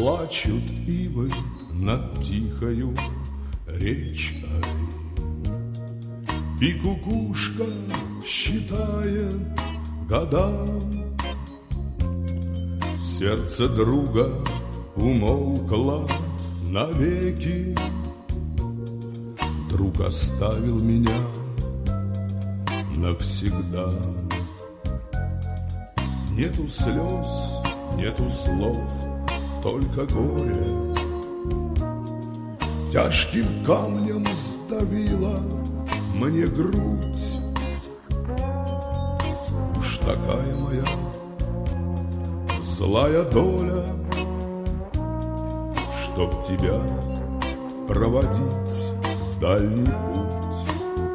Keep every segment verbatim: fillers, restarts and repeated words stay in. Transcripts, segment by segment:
Плачут ивы над тихою речкой, и кукушка считает года. Сердце друга умолкло навеки. Друг оставил меня навсегда. Нету слез, нету слов, только горе. Тяжким камнем сдавила мне грудь. Уж такая моя злая доля, чтоб тебя проводить в дальний путь.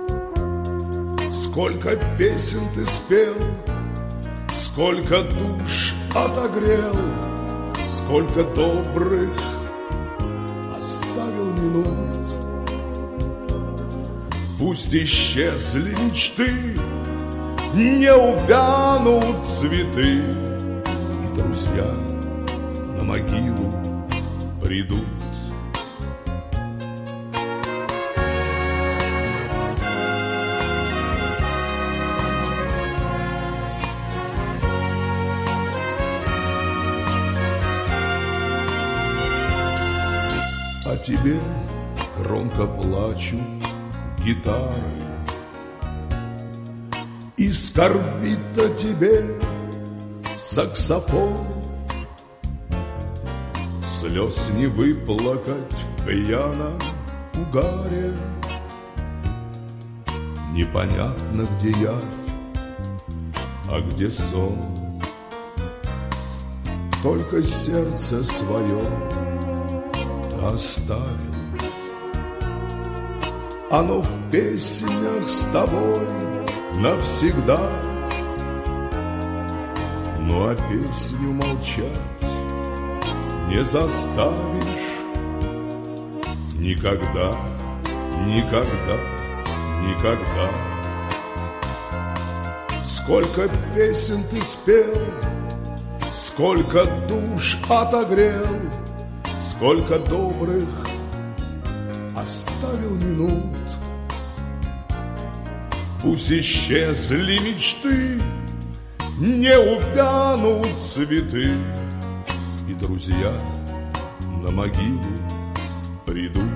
Сколько песен ты спел, сколько душ отогрел, сколько добрых оставил минут. Пусть исчезли мечты, не увянут цветы, и друзья на могилу придут. А тебе громко плачут гитары, и скорбит о тебе саксофон. Слез не выплакать в пьяном угаре. Непонятно, где явь, а где сон. Только сердце свое оставил. Оно в песнях с тобой навсегда. Ну а песню молчать не заставишь. Никогда, никогда, никогда. Сколько песен ты спел, сколько душ отогрел, сколько добрых оставил минут. Пусть исчезли мечты, не увянут цветы, и друзья на могилу придут.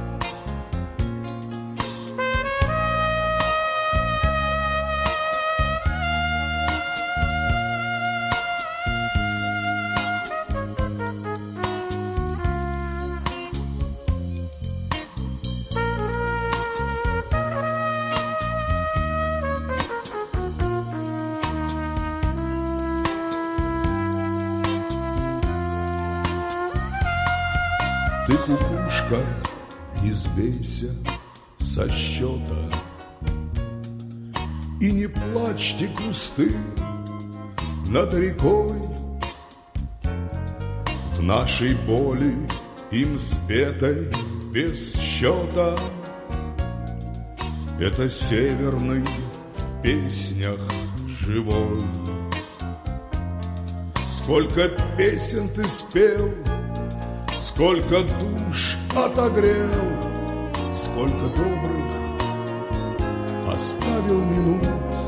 Ты, кукушка, не сбейся со счета, и не плачьте кусты над рекой. В нашей боли им спетой без счета. Это северный в песнях живой. Сколько песен ты спел, сколько душ отогрел, сколько добрых оставил минут.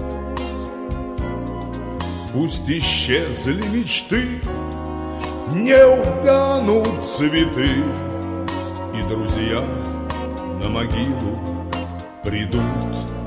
Пусть исчезли мечты, не увянут цветы, и друзья на могилу придут.